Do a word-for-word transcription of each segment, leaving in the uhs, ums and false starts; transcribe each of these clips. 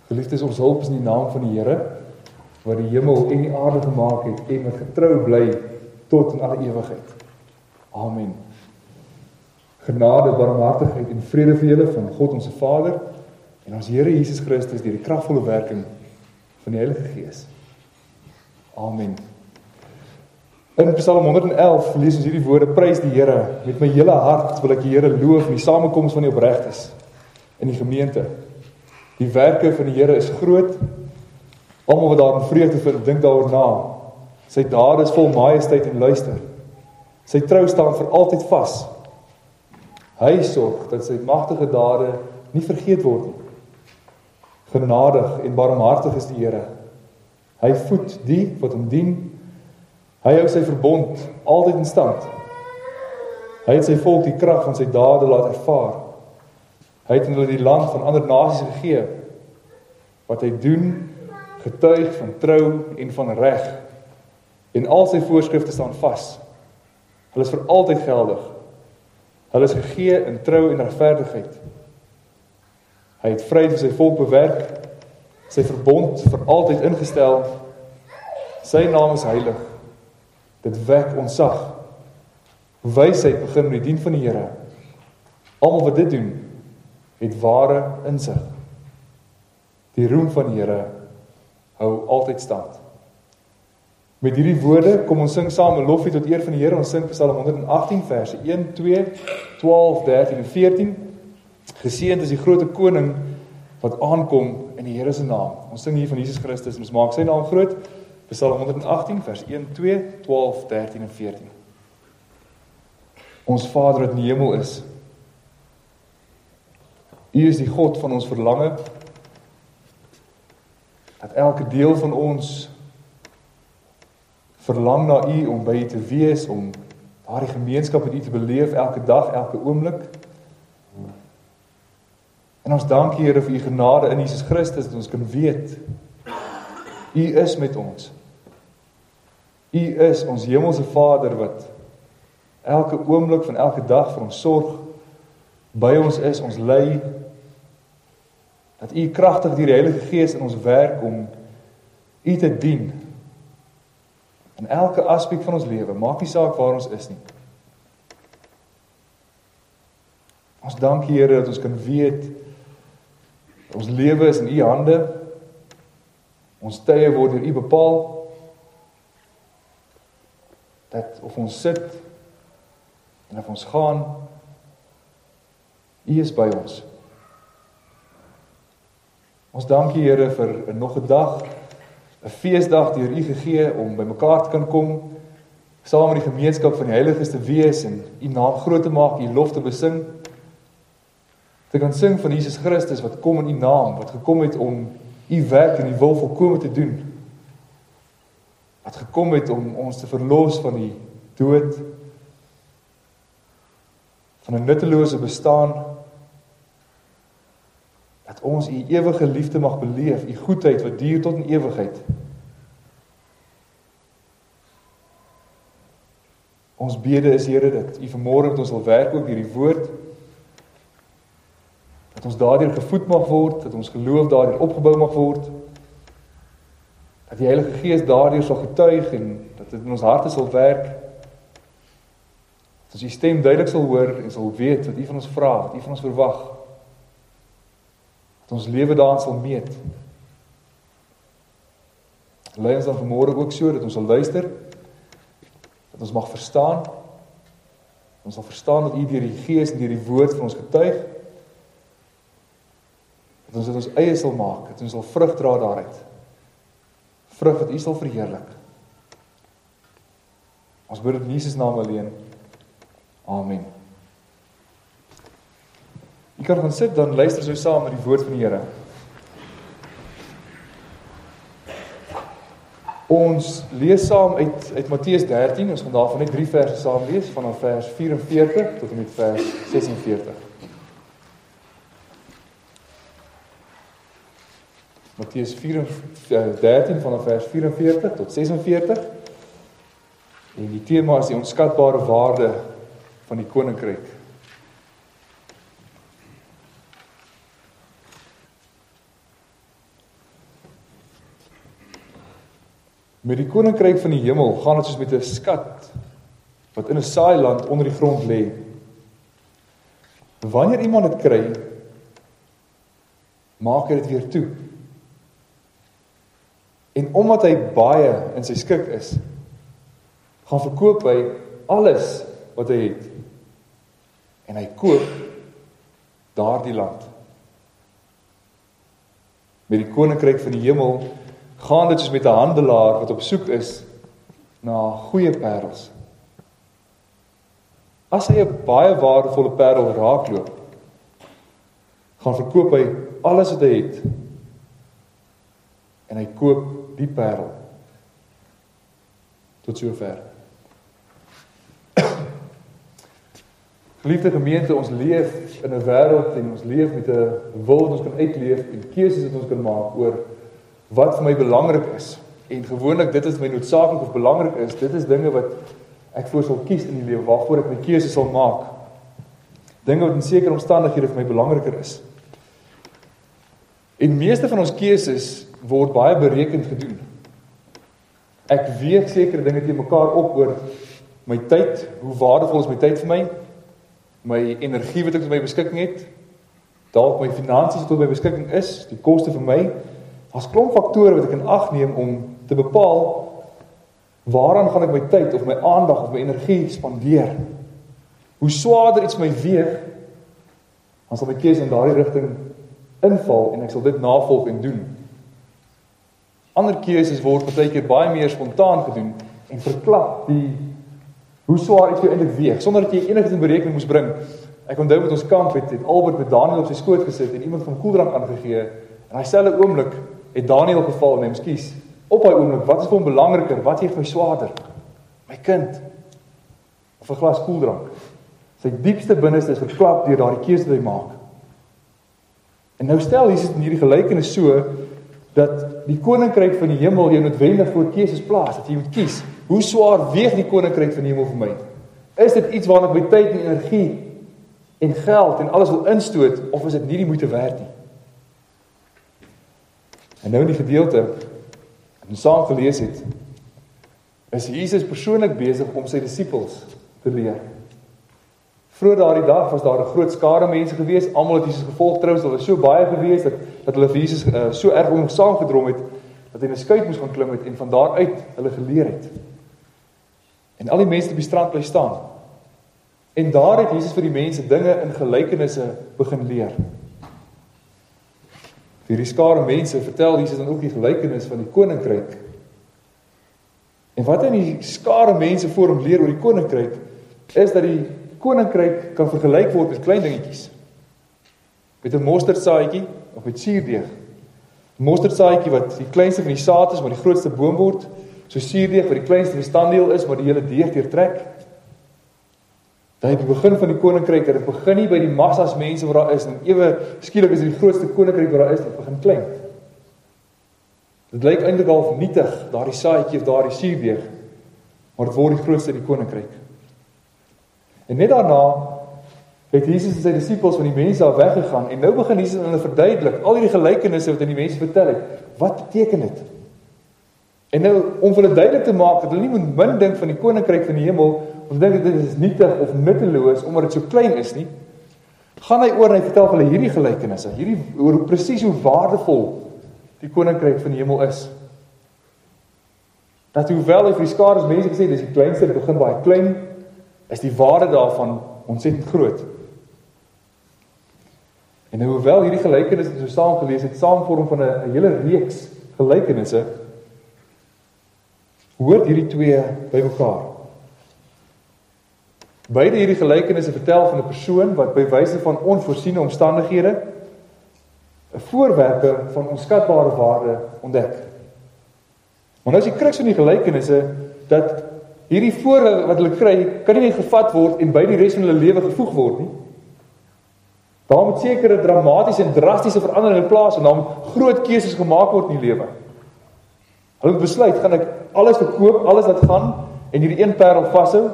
Geliefdes, ons hulp is in die naam van die Here, wat die hemel en die aarde gemaak het, en wat getrou bly tot in alle ewigheid. Amen. Genade, barmhartigheid en vrede vir julle van God onze Vader, en ons Here Jesus Christus, deur die kragvolle werking van die Heilige Gees. Amen. In Psalm honderd-en-elf lees ons hierdie woorde: prys die Here, met my hele hart wil ek die Here loof in die samekoms van die opregtes in die gemeente. Die werke van die Here is groot, almal wat daarin vreugde vind, dink daaroor na. Sy dade is vol majesteit en luister. Sy trou staan vir altyd vas. Hy sorg dat sy magtige dade nie vergeet word nie. Genadig en barmhartig is die Here. Hy voed die wat hom dien. Hy hou sy verbond altyd in stand. Hy het sy volk die krag van sy dade laat ervaar. Hy het hulle die land van ander nasies gegee. Wat hy doen, getuig van trou en van reg. En al sy voorskrifte staan vas. Hulle is vir altyd geldig. Hulle is gegee in trou en regverdigheid. Hy het vrede vir sy volk bewerk, sy verbond vir altyd ingestel. Sy naam is heilig. Dit wek ontzag. Wysheid begin met die dien van die Here. Almal wat dit doen, het ware insig. Die roem van die Here hou altyd stand. Met hierdie woorde kom ons sing saam 'n loflied tot eer van die Here. Ons sing Psalm honderd-en-agttien verse een, twee, twaalf, dertien en veertien. Geseënd is die groot koning wat aankom in die Here se naam. Ons sing hier van Jesus Christus en ons maak sy naam groot. Psalm honderd-en-agttien vers een, twee, twaalf, dertien en veertien. Ons Vader wat in die hemel is, U is die God van ons verlange, dat elke deel van ons verlang na U om by U te wees, om daardie gemeenskap met U te beleef, elke dag, elke oomblik. En ons dank U, Here, vir U genade in Jesus Christus, dat ons kan weet, U is met ons. U is ons hemelse Vader, wat elke oomblik van elke dag vir ons sorg, by ons is, ons lei, dat U kragtig deur die Heilige Gees in ons werk om U te dien, in elke aspek van ons lewe, maak nie saak waar ons is nie. Ons dank U, Here, dat ons kan weet, ons lewe is in U hande, ons tye word deur U bepaal, dat of ons sit, en of ons gaan, U is by ons. Ons dank U, Here, vir nog 'n dag, 'n feesdag deur U gegee om by mekaar te kan kom, saam met die gemeenskap van die heiliges te wees en U naam groot te maak, U lof te besing, te kan sing van Jesus Christus wat kom in U naam, wat gekom het om U werk en U wil volkome te doen, wat gekom het om ons te verlos van die dood, van 'n nuttelose bestaan, dat ons U ewige liefde mag beleef, U goedheid wat duur tot in ewigheid. Ons bede is, Here, dat U vanmôre met ons wil werk ook deur die woord, dat ons daardeur gevoed mag word, dat ons geloof daardeur opgebou mag word, dat die Heilige Gees daardeur sal getuig en dat dit in ons harte sal werk, dat ons U stem duidelik sal hoor en sal weet wat U van ons vra, wat U van ons verwag, dat ons lewe daarin sal meet. Lei ons dan vanmôre ook so, dat ons sal luister, dat ons mag verstaan, dat ons sal verstaan dat U deur die Gees en deur die woord van ons getuig, dat ons dit ons eie sal maak, dat ons sal vrug dra daaruit, vrug wat U sal verheerlik. Ons bid dit in Jesus naam alleen. Amen. U kan gaan sit, dan luister so saam met die woord van die Here. Ons lees saam uit, uit Matteus dertien, ons gaan daarvan net drie verse saam lees, vanaf vers vyf-en-veertig tot en met vers ses-en-veertig. Matteus dertien, vanaf vers vyf-en-veertig tot ses-en-veertig, en die tema is die onskatbare waarde van die koninkryk. Met die koninkryk van die hemel gaan dit soos met 'n skat wat in 'n saailand onder die grond lê. Wanneer iemand dit kry, maak hy dit weer toe. En omdat hy baie in sy skik is, gaan verkoop hy alles wat hy het. En hy koop daardie land. Met die koninkryk van die hemel gaan dit soos met 'n handelaar wat op soek is na goeie parels. As hy 'n baie waardevolle parel raakloop, gaan verkoop hy alles wat hy het en hy koop die parel. Tot sover. Geliefde gemeente, ons leef in 'n wêreld en ons leef met 'n wil wat ons kan uitleef en keuses wat ons kan maak oor wat vir my belangrik is. En gewoonlik dit is my noodsaaklik of belangrik is, dit is dinge wat ek voor sal kies in die lewe, waarvoor ek my keuses sal maak. Dinge wat in sekere omstandighede vir my belangriker is. En meeste van ons keuses word baie berekend gedoen. Ek weeg sekere dinge teen mekaar op oor my tyd, hoe waardevol is my tyd vir my, my energie wat ek tot my beskikking het, dalk my finansies wat tot my beskikking is, die koste vir my. Daar's klomp faktore wat ek in ag neem om te bepaal waaraan gaan ek my tyd of my aandag of my energie spandeer. Hoe swaarder iets my weeg, dan sal my keuse in daardie rigting inval en ek sal dit navolg en doen. Ander keuses word partykeer baie meer spontaan gedoen en verklap die hoe swaar iets jou eintlik weeg, sonder dat jy enigiets in berekening moes bring. Ek onthou met ons kamp het, het Albert met Daniel op sy skoot gesit en iemand van koeldrank aangegee. En hy selfe oomblik het Daniel geval en hy moes kies. Op hy oomblik, wat is vir hom belangriker? Wat weeg my swaarder? My kind of 'n glas koeldrank? Sy diepste binneste is verklap deur daardie keuse wat hy maak. En nou stel Jesus in hierdie gelykenis so dat die koninkryk van die hemel jou noodwendig voor keuses plaas, dat jy moet kies. Hoe swaar weeg die koninkryk van die hemel vir my? Is dit iets waarna ek my tyd en energie en geld en alles wil instoot, of is dit nie die moeite werd nie? En nou in die gedeelte wat ons saam gelees het, is Jesus persoonlik besig om sy disippels te leer. Vroeger daardie dag was daar 'n groot skare mense gewees, almal het Jesus gevolg, trouens, hulle was so baie gewees dat dat hulle vir Jesus uh, so erg om hom saamgedrom het dat hy in 'n skuit moes gaan klim het en van daar uit hulle geleer het. En al die mense op die strand bly staan. En daar het Jesus vir die mense dinge in gelykenisse begin leer. Vir die skare mense vertel Jesus dan ook die gelykenis van die koninkryk. En wat hy die skare mense voor hom leer oor die koninkryk, is dat die koninkryk kan vergelyk word met klein dingetjies. Met 'n mosterdsaadjie of met suurdeeg. Mosterdsaadjie wat die kleinste van die saad is, maar die grootste boom word. So suurdeeg wat die kleinste bestanddeel is, maar die hele deeg deurtrek. Dat op die begin van die koninkryk, dat dit begin nie by die massas mense wat daar is, en ewe skielik is dit die grootste koninkryk wat daar is, dit begin klein. Dit lyk eintlik al vernietig, daardie saadjie of daardie suurdeeg, maar dit word die grootste in die koninkryk. En net daarna het Jesus en sy disippels van die mense al weggegaan, en nou begin Jesus hulle verduidelik, al die gelykenisse wat hy die mense vertel het, wat beteken dit? En nou, om vir hulle duidelik te maak, dat hulle nie moet min dink van die koninkryk van die hemel, ons dink dat dit is nietig of nutteloos, omdat dit so klein is nie, gaan hy oor en hy vertel vir hulle hierdie gelykenisse, hierdie, oor presies hoe waardevol die koninkryk van die hemel is. Dat hoewel hy vir die skare mense gesê, dis die kleinste, dit begin baie klein, is die waarde daarvan ontsettend groot. En nou, hoewel hierdie gelykenisse so saam gelees het, saamvorm van 'n hele reeks gelykenisse, hoort hierdie twee by mekaar. Beide hierdie gelykenisse vertel van 'n persoon wat by wyse van onvoorsiene omstandighede 'n voorwerpe van onskatbare waarde ontdek. Maar nou is die kruks van die gelykenisse dat hierdie voorwerpe wat hulle kry, kan nie net gevat word en by die res van hulle lewe gevoeg word nie. Daar moet sekere dramatiese en drastiese veranderinge plaas en daar moet groot keuses gemaak word in die lewe. Hulle moet besluit, gaan ek alles verkoop, alles wat gaan en hierdie een parel vashou,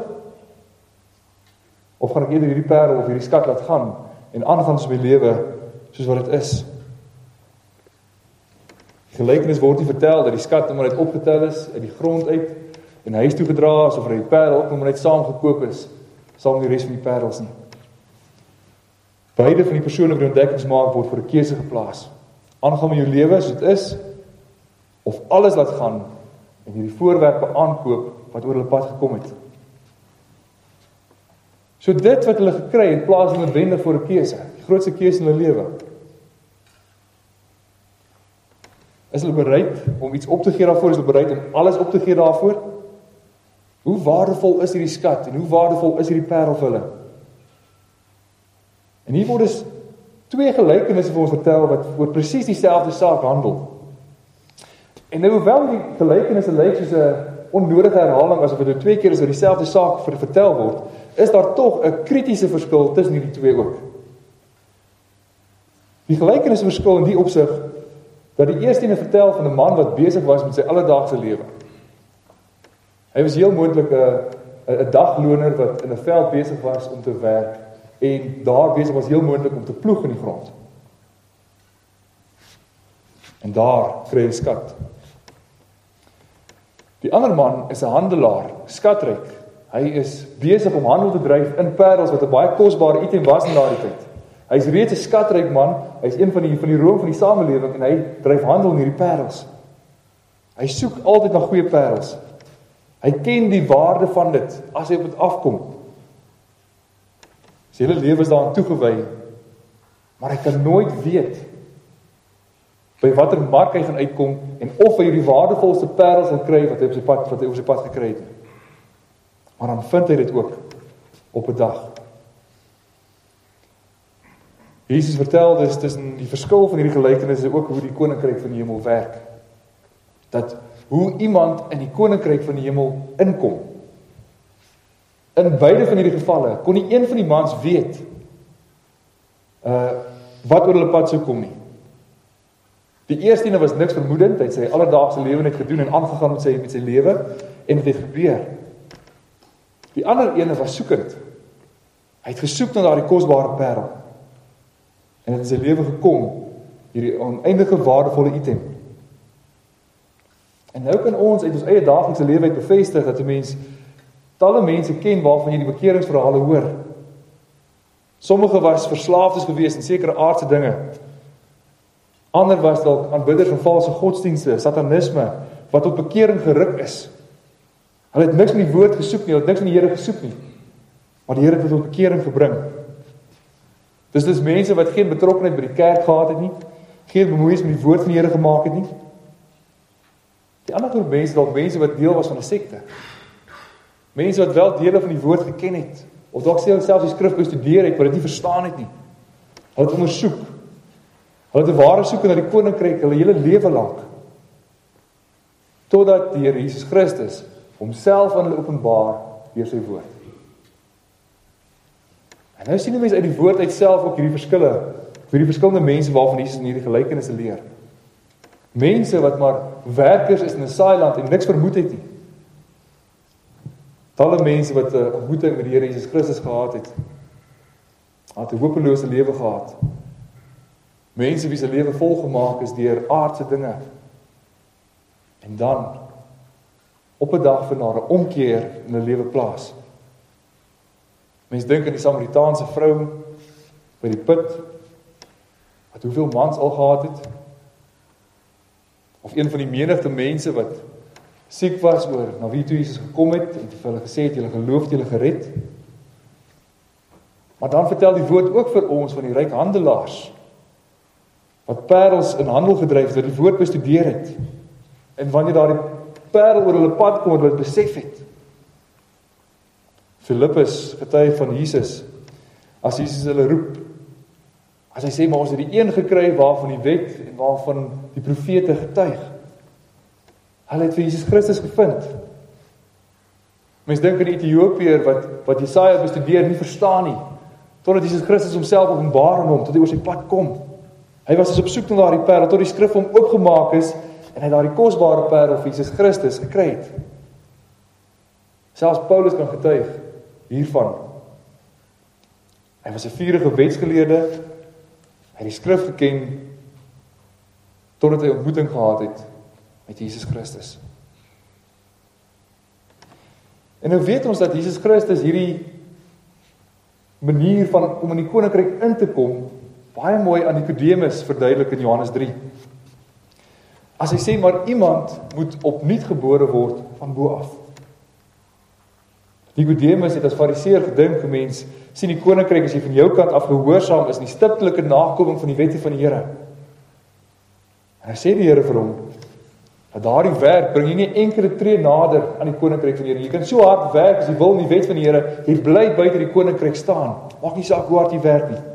of gaan ek eerder hierdie parel of hierdie skat laat gaan en aangaan soos my lewe soos wat dit is. Die gelykenis word nie vertel dat die skat maar net opgetel is uit die grond uit en huis toe gedra is of dat die parel ook maar net saamgekoop is saam met die res van die parels nie. Beide van die persone wat die ontdekkings maak word vir 'n keuse geplaas. Aangaan met jou lewe soos dit is of alles laat gaan en hierdie voorwerpe aankoop wat oor hulle pad gekom het. So dit wat hulle gekry het plaas noodwendig voor 'n keuse, die grootste keuse in hulle lewe. Is hulle bereid om iets op te gee daarvoor? Is hulle bereid om alles op te gee daarvoor? Hoe waardevol is hierdie skat en hoe waardevol is hierdie parel vir hulle? En hier word dus twee gelykenisse vir ons vertel wat oor presies dieselfde saak handel. En nou hoewel die gelykenisse lyk soos 'n onnodige herhaling asof dit twee keer is oor dieselfde saak vir vertel word, is daar tog 'n kritiese verskil tussen hierdie twee ook. Die gelykenisse verskil in die opsig dat die eerste ene vertel van 'n man wat besig was met sy alledaagse lewe. Hy was heel moontlik 'n 'n dagloner wat in 'n veld besig was om te werk en daar besig was heel moontlik om te ploeg in die grond. En daar kry hy 'n skat. Die ander man is 'n handelaar, skatryk. Hy is besig om handel te dryf in parels wat 'n baie kosbare item was in daardie tyd. Hy is reeds 'n skatryk man, hy is een van die van die roem van die samelewing en hy dryf handel in hierdie parels. Hy soek altyd na goeie parels. Hy ken die waarde van dit as hy op dit afkom. Sy hele lewe is daaraan toegewy, maar hy kan nooit weet by watter mark hy gaan uitkom en of hy die waardevolste parels sal kry wat hy op sy pad wat hy op sy pad gekry het. Maar dan vind hy dit ook op 'n dag. Jesus vertel dus tussen die verskil van hierdie gelykenisse ook hoe die koninkryk van die hemel werk. Dat hoe iemand in die koninkryk van die hemel inkom. In beide van hierdie gevalle kon nie een van die mans weet uh, wat oor hulle pad sou kom nie. Die eerste ene was niks vermoedend, hy het sy alledaagse lewe net gedoen en aangegaan met sy, met sy lewe en dit het gebeur. Die ander ene was soekend. Hy het gesoek na daardie kosbare parel. En het in sy lewe gekom, hierdie oneindige waardevolle item. En nou kan ons uit ons eie daaglikse lewe uit bevestig dat 'n mens talle mense ken waarvan jy die bekeringsverhale hoor. Sommige was verslaafdes gewees aan sekere aardse dinge. Ander was dalk aanbidders van valse godsdienste, satanisme, wat tot bekering geruk is. Hulle het niks met die woord gesoek nie, hulle het niks met die Here gesoek nie. Maar die Here het hulle tot bekering gebring. Dus dis mense wat geen betrokkenheid by die kerk gehad het nie, geen bemoeienis met die woord van die Here gemaak het nie. Die ander groep mense, dalk mense wat deel was van 'n sekte. Mense wat wel dele van die woord geken het, of dalk selfs die skrif bestudeer het, maar dit nie verstaan het nie. Hulle het ondersoek. Hulle het 'n ware soeke na die koninkryk hulle hele lewe lank. Totdat die Here Jesus Christus homself aan hulle openbaar deur sy woord. En nou sien die mense uit die woord uit self ook hierdie verskille, hierdie verskillende mense waarvan Jesus in hierdie gelykenisse leer. Mense wat maar werkers is in 'n saailand en niks vermoed het nie. Talle mense wat 'n ontmoeting met die Here Jesus Christus gehad het, het 'n hopelose lewe gehad. Mense wie se lewe volgemaak is deur aardse dinge. En dan op 'n dag vind daar 'n omkeer in hulle lewe plaas. Mense dink aan die Samaritaanse vrou by die put, wat hoeveel mans al gehad het. Of een van die menigte mense wat siek was oor na wie toe Jesus gekom het en vir hulle gesê het, julle geloof, julle gered. Maar dan vertel die woord ook vir ons van die ryk handelaars wat parels in handel gedryf het, wat die woord bestudeer het. En wanneer daar die parel oor hulle pad kom, hulle besef het. Filippus getuig van Jesus, as Jesus hulle roep, as hy sê, maar ons het die een gekry waarvan die wet en waarvan die profete getuig. Hulle het vir Jesus Christus gevind. Mens dink aan die Ethiopiër wat, wat Jesaja bestudeer, nie verstaan nie, totdat Jesus Christus homself openbaar aan hom, tot hy oor sy pad kom. Hy was dus op soek na daardie parel, tot die skrif hom oopgemaak is, en hy daardie kosbare parel vir Jesus Christus gekry het. Selfs Paulus kan getuig hiervan. Hy was 'n vurige wetsgeleerde, hy het die skrif geken, totdat hy ontmoeting gehad het met Jesus Christus. En nou weet ons dat Jesus Christus hierdie manier van om in die koninkryk in te kom, baie mooi aan Nikodemus verduidelik in Johannes drie. As hy sê, maar iemand moet opnuut gebore word van bo af. Nikodemus het as fariseer gedink, mens sien die koninkryk as jy van jou kant af gehoorsaam is, in die stiptelike nakoming van die wette van die Here. En hy sê die Here vir hom, dat daardie werk bring jy nie enkele tree nader aan die koninkryk van die Here. Jy kan so hard werk as jy wil in die wet van die Here, jy bly buite die koninkryk staan. Maak nie saak hoe hard jy werk nie.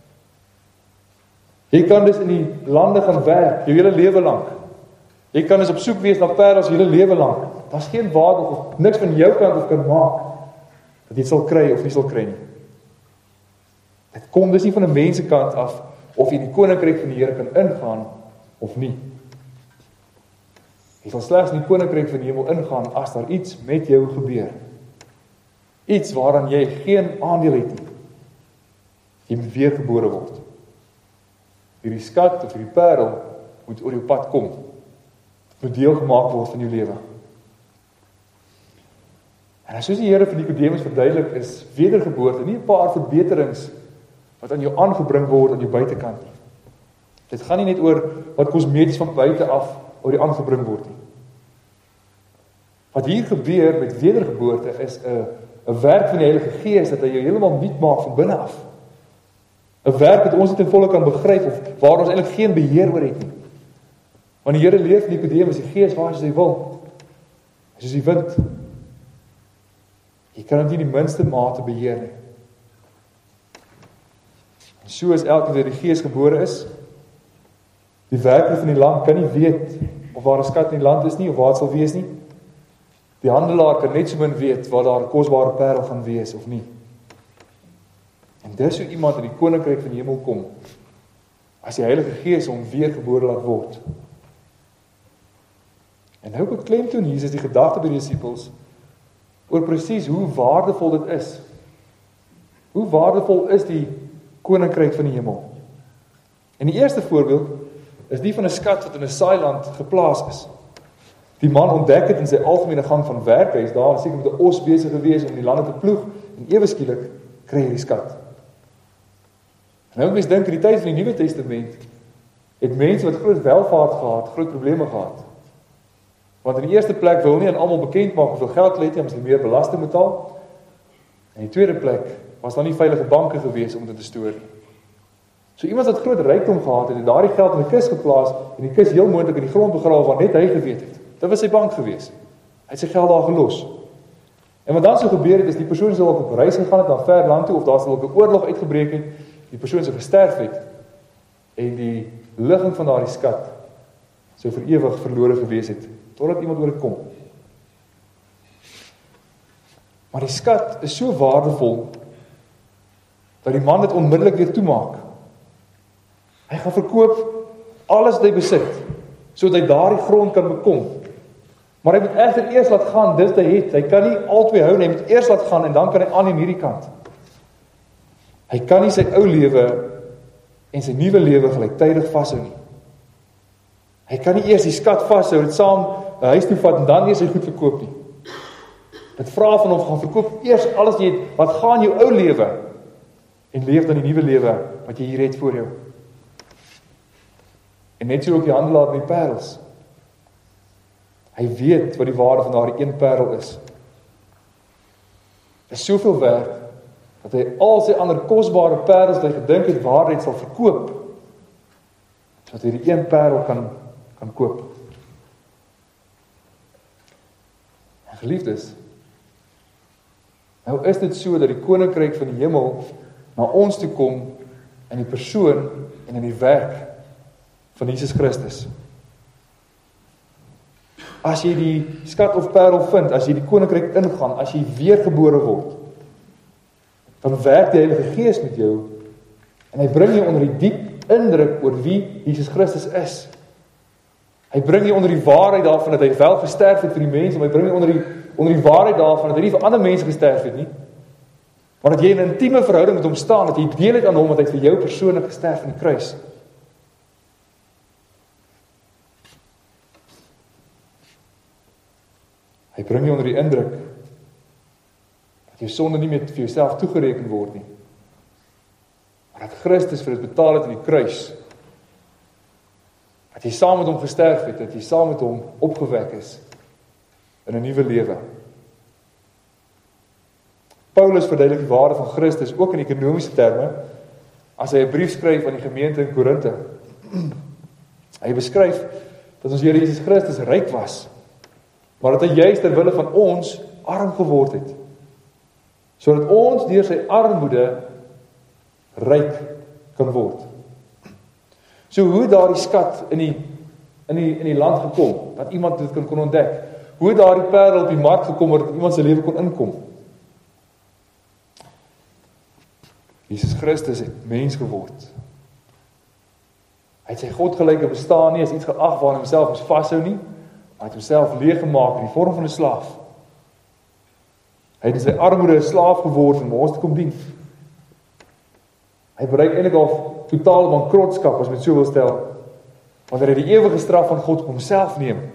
Jy kan dus in die lande gaan werk, jou hele lewe lank. Jy kan dus op soek wees na parels jou hele lewe lank. Daar's geen waarde of niks van jou kant of kan maak dat jy sal kry of nie sal kry nie. Dit kom dus nie van 'n mens se kant af of jy in die koninkryk van die Here kan ingaan of nie. Jy sal slegs in die koninkryk van die hemel ingaan as daar iets met jou gebeur. Iets waaraan jy geen aandeel het nie. Jy moet weergebore word. Hierdie skat of hierdie parel moet oor jou pad kom. Het moet deel gemaak word van jou lewe. En soos die Here vir Nikodemus verduidelik, is wedergeboorte nie 'n paar verbeterings wat aan jou aangebring word aan jou buitekant nie. Dit gaan nie net oor wat kosmeties van buite af oor jou aangebring word nie. Wat hier gebeur met wedergeboorte is 'n 'n werk van die Heilige Gees dat hy jou heeltemal nuut maak van binne af. 'n Werk wat ons nie ten volle kan begryp of waar ons eintlik geen beheer oor het nie. Want die Here leer vir Nikodemus, die Gees waar hy wil. Soos die wind. Jy kan dit nie in die minste mate beheer nie. En so is elke wie die Gees gebore is, die werker van die land kan nie weet of waar 'n skat in die land is nie, of waar het sal wees nie. Die handelaar kan net so min weet waar daar 'n kosbare parel gaan wees of nie. En dis hoe iemand in die koninkryk van die hemel kom, as die Heilige Gees hom weergebore laat word. En nou beklemtoon Jesus die gedagte by die disippels oor presies hoe waardevol dit is. Hoe waardevol is die koninkryk van die hemel? En die eerste voorbeeld is die van 'n skat wat in 'n saailand geplaas is. Die man ontdek het in sy algemene gang van werk, hy is daar seker met 'n os besig gewees om die lande te ploeg, en ewe skielik kry hy die skat. En nou mens dink in die tyd van die Nuwe Testament, het mense wat groot welvaart gehad, groot probleme gehad. Want in die eerste plek wil nie aan almal bekend maak hoeveel geld hulle het, omdat hulle meer belasting betaal. En in die tweede plek was daar nie veilige banke gewees om dit te stoor. So iemand wat groot rykdom gehad het, het daardie geld in 'n kus geplaas en die kus heel moontlik in die grond begrawe waar net hy geweet het. Dit was sy bank gewees. Hy het sy geld daar gelos. En wat dan so gebeur het, is die persoon sou op reis gegaan het na ver land toe, of daar sou 'n oorlog uitgebreek het, die persoon sou gesterf het, en die ligging van daardie skat sou vir ewig verlore gewees het, totdat iemand oor dit kom. Maar die skat is so waardevol, dat die man dit onmiddellik weer toemaak. Hy gaan verkoop alles wat hy besit, sodat hy daardie grond kan bekom. Maar hy moet egter eers laat gaan, dis hy het, hy kan nie albei hou nie, hy moet eers laat gaan, en dan kan hy aan in hierdie kant. Hy kan nie sy ou lewe en sy nuwe lewe gelyktydig vashou nie. Hy kan nie eers die skat vashou, dit saam na huis toe vat, en dan eers sy goed verkoop nie. Dit vra van hom, gaan verkoop eers alles jy het, wat gaan jou ou lewe, en leef dan die nuwe lewe, wat jy hier het voor jou. En net so ook die handelaar met die parels. Hy weet wat die waarde van daardie een parel is. Dit is soveel werd, dat hy al sy ander kosbare parels wat hy gedink het waarheid sal verkoop, sodat hy die een parel kan, kan koop. En geliefdes, nou is dit so dat die koninkryk van die hemel na ons toe kom in die persoon en in die werk van Jesus Christus. As jy die skat of parel vind, as jy die koninkryk ingaan, as jy weergebore word, dan werk die Heilige Gees met jou, en hy bring jou onder die diep indruk oor wie Jesus Christus is. Hy bring jou onder die waarheid daarvan dat hy wel gesterf het vir die mense, maar hy bring jou onder die, onder die waarheid daarvan dat hy nie vir ander mense gesterf het nie, maar dat jy in 'n intieme verhouding met hom staan, dat jy deel het aan hom, dat hy vir jou persoonlik gesterf in die kruis. Hy bring jou onder die indruk dat jou sonde nie meer vir jouself toegereken word nie, maar dat Christus vir dit betaal het aan die kruis, dat jy saam met hom gesterf het, dat jy saam met hom opgewek is in 'n nuwe lewe. Paulus verduidelik die waarde van Christus ook in ekonomiese terme as hy 'n brief skryf aan die gemeente in Korinthe. Hy beskryf dat ons Here Jesus Christus ryk was, maar dat hy juis ter wille van ons arm geword het, sodat ons deur sy armoede ryk kan word. So hoe daardie skat in die in die in die land gekom, dat iemand dit kan kon ontdek. Hoe het daardie parel op die mark gekom dat iemand se lewe kon inkom? Jesus Christus het mens geword. Hy het sy godgelyke bestaan nie as iets geag waaraan homself ons vashou nie, maar het homself leeg gemaak in die vorm van 'n slaaf. Hy het in sy armoede 'n slaaf geword om ons te kom dien. Hy bereik eintlik al totaal bankrotskap, as met so wil stel, wanneer hy die ewige straf van God op homself neem,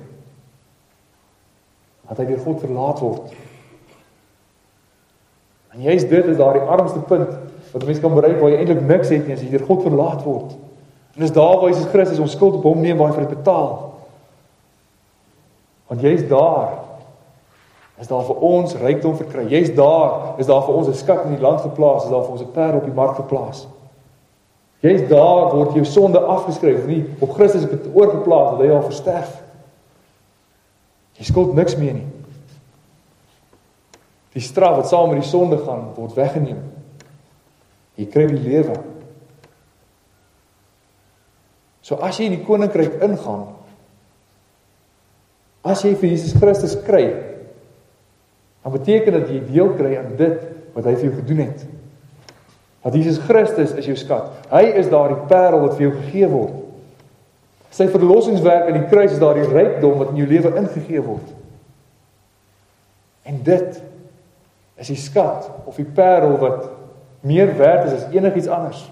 dat hy deur God verlaat word. En juist dit is daar die armste punt, wat 'n mens kan bereik, waar jy eintlik niks het nie, as jy deur God verlaat word. En dis daar waar Jesus Christus ons skuld op hom neem, waar hy vir dit betaal. Want juist daar, is daar vir ons rykdom verkry. Juist daar, is daar vir ons 'n skat in die land geplaas, is daar vir ons 'n parel op die mark geplaas. Juist daar word jou sonde afgeskryf, nie op Christus op het oorgeplaas, dat hy al versterf. Jy skuld niks meer nie. Die straf wat saam met die sonde gaan, word weggeneem. Jy kry die lewe. So as jy in die koninkryk ingaan, as jy vir Jesus Christus kry, dan beteken dat jy deel kry aan dit wat hy vir jou gedoen het. Dat Jesus Christus is jou skat. Hy is daar die parel wat vir jou gegee word. Sy verlossingswerk aan die kruis is daar die rykdom wat in jou lewe ingegee word. En dit is die skat of die parel wat meer werd is as enigiets anders.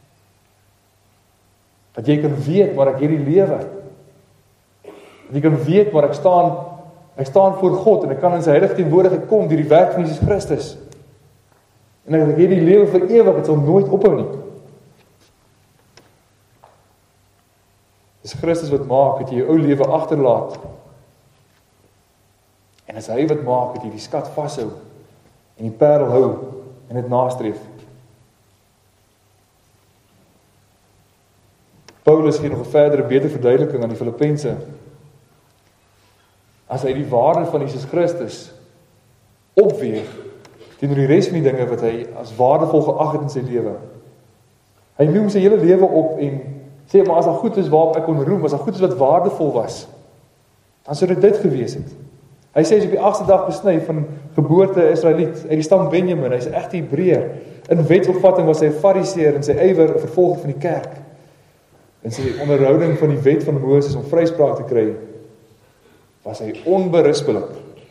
Dat jy kan weet waar ek hierdie lewe. Dat jy kan weet waar ek staan, ek staan voor God en ek kan in sy heilige teenwoordigheid kom deur die werk van Jesus Christus. En dat ek hierdie lewe vir ewig, het sal nooit ophou nie. Dis Christus wat maak dat jy jou ou lewe agterlaat. En is hy wat maak dat jy die skat vashou en die parel hou en dit nastreef. Paulus gee nog 'n verdere beter verduideliking aan die Filippense. As hy die waarde van Jesus Christus opweeg teenoor die res van die dinge wat hy as waardevol geag het in sy lewe. Hy noem sy hele lewe op en sê, maar as daar goed is waarop ek kon roem, as daar goed is wat waardevol was, dan sou dit dit gewees het. Hy sê, as op die agste dag besny van geboorte Israeliet, uit die stam Benjamin, hy is 'n egte Hebreër. In wetsopvatting was hy 'n Fariseer en sy ywer 'n vervolger van die kerk. In sy onderhouding van die wet van Moses om vryspraak te kry, was hy onberispelik.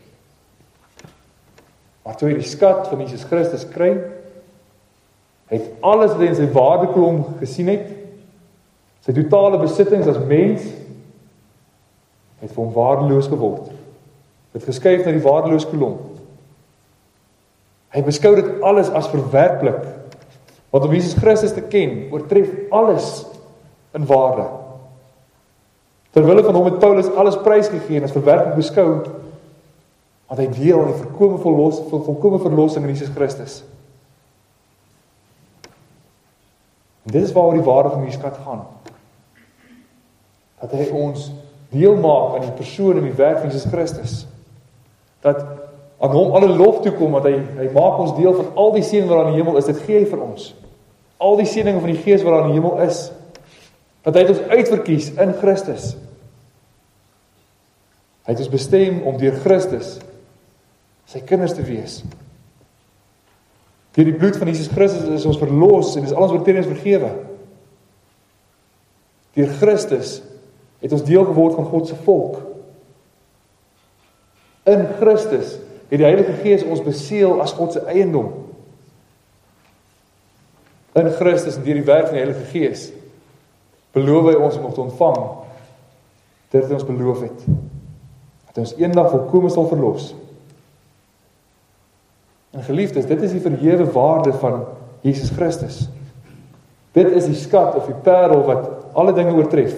Maar toe hy die skat van Jesus Christus kry, het alles wat hy in sy waardekolom gesien het, sy totale besittings as mens, het vir hom waardeloos geword. Het geskuif na die waardeloos kolom. Hy beskou dit alles as verwerplik, want om Jesus Christus te ken, oortref alles in waarde. Terwille van hom het Paulus alles prysgegee en as verwerplik beskou, want hy deel aan die volkome verlos, volkome verlossing in Jesus Christus. En dit is waaroor die waarde van die skat gaan. Dat hy ons deel maak aan die persoon en die werk van Jesus Christus. Dat aan hom alle lof toekom, want hy, hy maak ons deel van al die seëning wat aan die hemel is, dit gee hy vir ons. Al die seëninge van die Gees wat aan die hemel is, dat hy het ons uitverkies in Christus. Hy het ons bestem om deur Christus sy kinders te wees. Deur die bloed van Jesus Christus is ons verlos en is al ons oortredings vergewe. Deur Christus het ons deel geword van God se volk. In Christus het die Heilige Gees ons beseël as God se eiendom. In Christus en deur die werk van die Heilige Gees beloof hy ons om te ontvang dit wat ons beloof het. dat hy ons eendag volkome sal verlos. En geliefdes, dit is die verhewe waarde van Jesus Christus. Dit is die skat of die parel wat alle dinge oortref.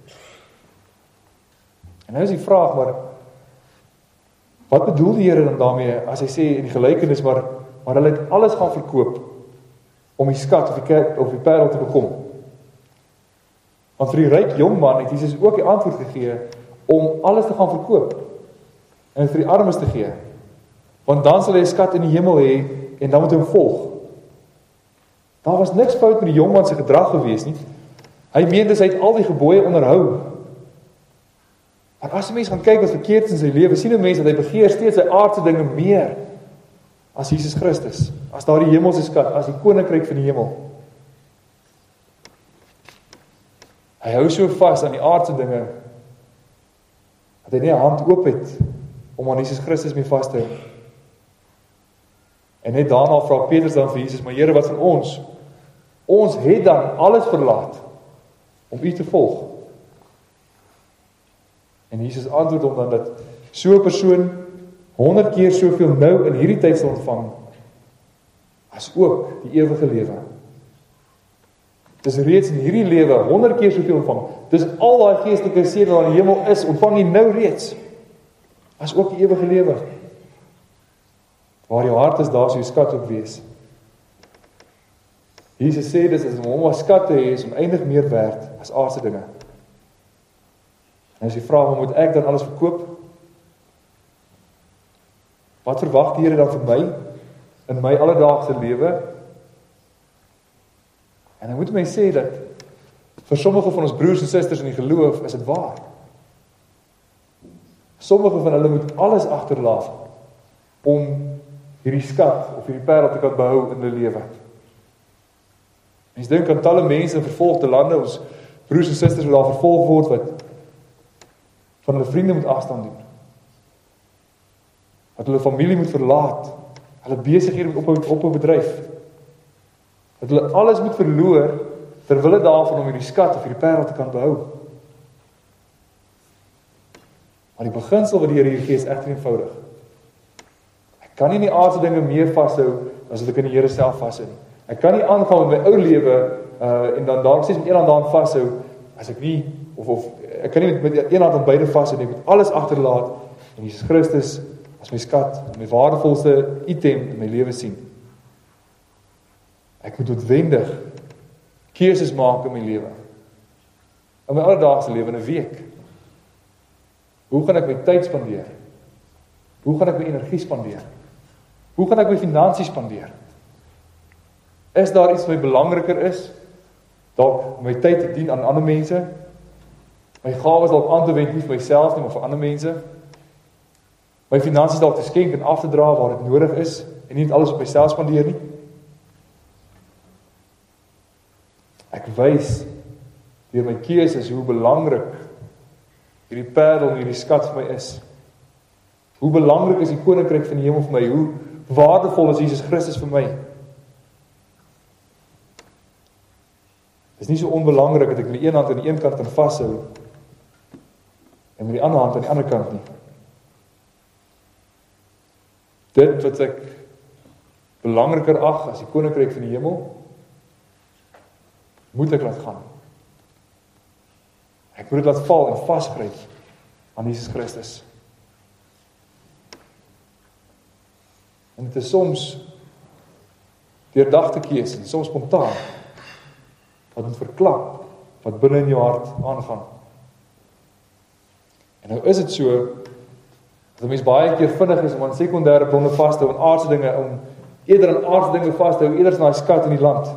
En nou is die vraag, maar wat bedoel die Here dan daarmee as hy sê in die gelykenis, maar, maar hulle het alles gaan verkoop om die skat of die, kerk, of die parel te bekom? Want vir die ryk jongman het Jesus ook die antwoord gegee om alles te gaan verkoop en vir die armes te gee. Want dan sal hy 'n skat in die hemel hê en dan moet hy hom volg. Daar was niks fout met die jongman se gedrag gewees nie. Hy meende hy het al die gebooie onderhou. Maar as 'n mens gaan kyk wat verkeerd is in sy lewe, sien 'n mens dat hy begeer steeds sy aardse dinge meer as Jesus Christus, as daardie hemelse skat, as die koninkryk van die hemel. Hy hou so vas aan die aardse dinge dat hy nie 'n hand oop het om aan Jesus Christus mee vas te hou. En net daarna vra Petrus dan vir Jesus, maar Here, wat van ons? Ons het dan alles verlaat om U te volg. En Jesus antwoord hom dan dat so 'n persoon honderd keer soveel nou in hierdie tyd sal ontvang as ook die ewige lewe. Dis reeds in hierdie lewe honderd keer soveel ontvang. Dis al daai geestelike seën wat in die hemel is, ontvang jy nou reeds as ook die ewige lewe. Waar jou hart is, daar sal jou skat ook wees. Jesus sê dis is om hom as skat te hê is oneindig meer werd as aardse dinge. En as jy vra, hoe moet ek dan alles verkoop? Wat verwag die Here dan vir my in my alledaagse lewe? En dan moet my sê dat vir sommige van ons broers en susters in die geloof is dit waar. Sommige van hulle moet alles agterlaat om hierdie skat of hierdie parel te kan behou in hulle lewe. Mens dink aan talle mense in vervolgde lande, ons broers en susters wat daar vervolg word, wat van hulle vriende moet afstand doen. Wat hulle familie moet verlaat, hulle besighede moet ophou op 'n bedryf. Dat hulle alles moet verloor terwille daarvan om hierdie skat of hierdie parel te kan behou. Maar die beginsel wat die Here hier gee is egter eenvoudig. Ek kan nie die aardse dinge meer vashou as wat ek in die Here self vashou nie. Ek kan nie aangaan met my ou lewe uh, en dan daar steeds met een hand daaraan vashou as ek nie of of ek kan nie met, met een hand aan beide vashou nie. Ek moet alles agterlaat en Jesus Christus as my skat, my waardevolste item in my lewe sien. Ek moet noodwendig keuses maak in my lewe. In my alledaagse lewe in 'n week. Hoe gaan ek my tyd spandeer? Hoe gaan ek my energie spandeer? Hoe gaan ek my finansies spandeer? Is daar iets wat my belangriker is? Dalk my tyd te dien aan ander mense? My gawes dalk aan te wend nie vir myself nie, maar vir ander mense? My finansies dalk te skenk en af te dra waar dit nodig is en nie alles op myself spandeer nie? Ek wys deur my keuses hoe belangrik hierdie parel en hierdie skat vir my is. Hoe belangrik is die koninkryk van die hemel vir my? Hoe waardevol is Jesus Christus vir my? Dit is nie so onbelangrik dat ek met die een hand aan die een kant kan vashou en met die ander hand aan die ander kant nie. Dit wat ek belangriker ag as die koninkryk van die hemel, moet ek laat gaan. Ek moet dit laat val en vasgryp aan Jesus Christus. En dit is soms deurdagte keuse en soms spontaan wat moet verklap wat binne in jou hart aangaan. En nou is dit so dat 'n mens baie keer vinnig is om aan sekondêre bronne vas te hou en aardse dinge om eerder aan aardse dinge vas te hou eerder as na die skat in die land.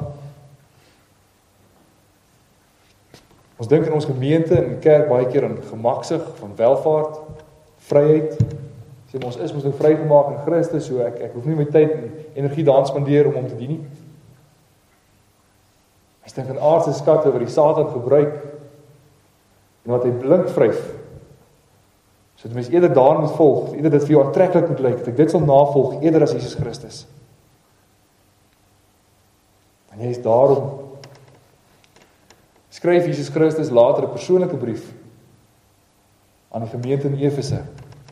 Ons dink in ons gemeente en kerk baie keer aan gemaksig, van welvaart, vryheid. Sê ons is mos nou vrygemaak in Christus, so ek ek hoef nie my tyd en energie daaraan spandeer om hom te dien nie. Ons dink aan aardse skatte wat die Satan gebruik en wat hy blink vryf. So dat mens eerder daarin moet volg, eerder dit vir jou aantreklik moet lyk, dat ek dit sal navolg eerder as Jesus Christus. En jy is daarom skryf Jesus Christus later 'n persoonlike brief aan die gemeente in Efese.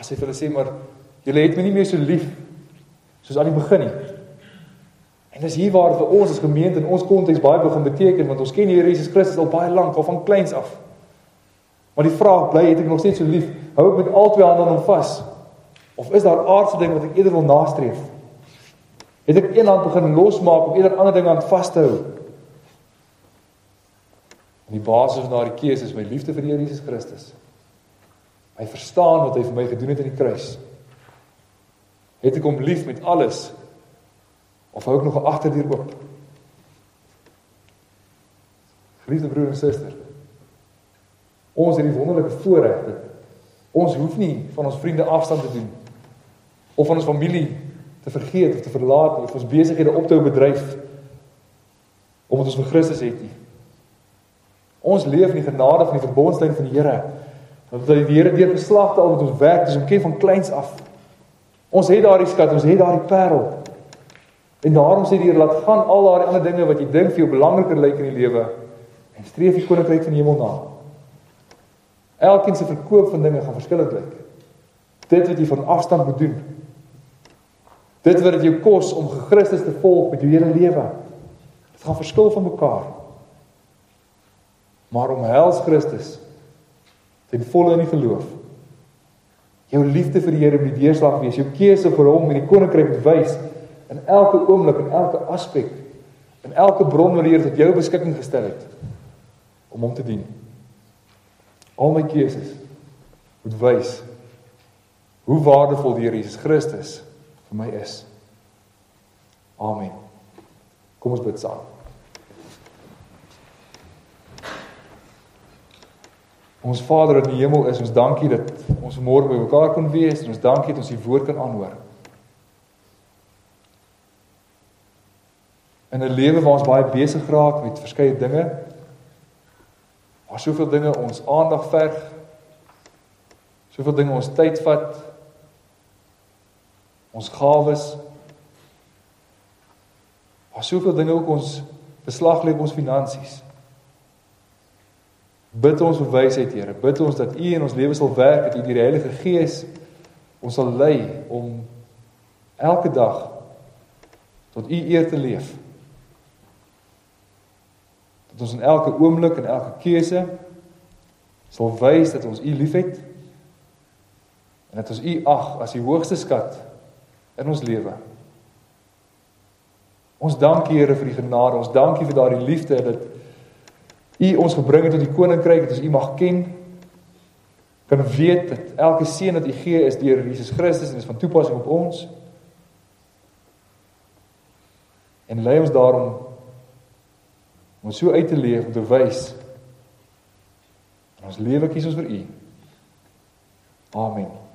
As hy vir hulle sê, maar julle het my nie meer so lief, soos aan die begin nie. En dis hier waar vir ons as gemeente in ons konteks baie begin beteken, want ons ken die Here Jesus Christus al baie lank, al van kleins af. Maar die vraag bly, het ek nog steeds so lief? Hou ek met al twee hande aan hom vas? Of is daar aardse ding wat ek eerder wil nastreef? Het ek een hand begin losmaak om eerder ander dinge aan vas te hou? En die basis van daardie keuse is my liefde vir die Here Jesus Christus. Hy verstaan wat hy vir my gedoen het aan die kruis. Het ek hom lief met alles? Of hou ek nog 'n agterdeur oop? Geliefde broer en suster, ons het die wonderlike voorreg dat ons hoef nie van ons vriende afstand te doen, of van ons familie te vergeet of te verlaat nie, of ons besighede op te hou bedryf, omdat ons vir Christus het nie. Ons leef in die genade van die verbondslyn van die Here, want die Here deur geslagte al met ons werk, dis om ken van kleins af. Ons het daardie skat, ons het daardie parel. En daarom sê die Here, laat gaan al daardie ander dinge wat jy dink vir jou belangriker lyk in die lewe, en streef die koninkryk van die hemel na. Elkeen se verkoop van dinge gaan verskillend lyk. Dit wat jy van afstand moet doen, dit wat dit jou kos om Christus te volg met jou hele lewe, dit gaan verskil van mekaar. Maar omhels Christus ten volle in die geloof. Jou liefde vir die Here moet die deurslag wees, jou keuse vir hom en die koninkryk moet wys in elke oomblik, in elke aspek, in elke bron wat die Here tot jou beskikking gestel het om hom te dien. Al my keuses moet wys hoe waardevol die Here Jesus Christus vir my is. Amen. Kom ons bid saam. Ons Vader in die hemel is, ons dankie dat ons môre by mekaar kon wees, en ons dankie dat ons die woord kan aanhoor. In 'n lewe waar ons baie besig raak met verskeie dinge, waar soveel dinge ons aandag verg, soveel dinge ons tyd vat, ons gawes, waar soveel dinge ook ons beslag lê op ons finansies. Bid ons vir wysheid, Here. Bid ons dat U in ons lewe sal werk, dat U deur die Heilige Gees ons sal lei om elke dag tot U eer te leef. Dat ons in elke oomblik en elke keuse sal wys dat ons U liefhet en dat ons U ag as die hoogste skat in ons lewe. Ons dank U, Here, vir die genade. Ons dank U vir daardie liefde dat U ons gebring het tot die koninkryk, dat ons U mag ken, kan weet dat elke seën wat U gee is deur Jesus Christus en is van toepassing op ons. En lei ons daarom om so uit te leef, om te wys, in ons lewe kies ons vir U. Amen.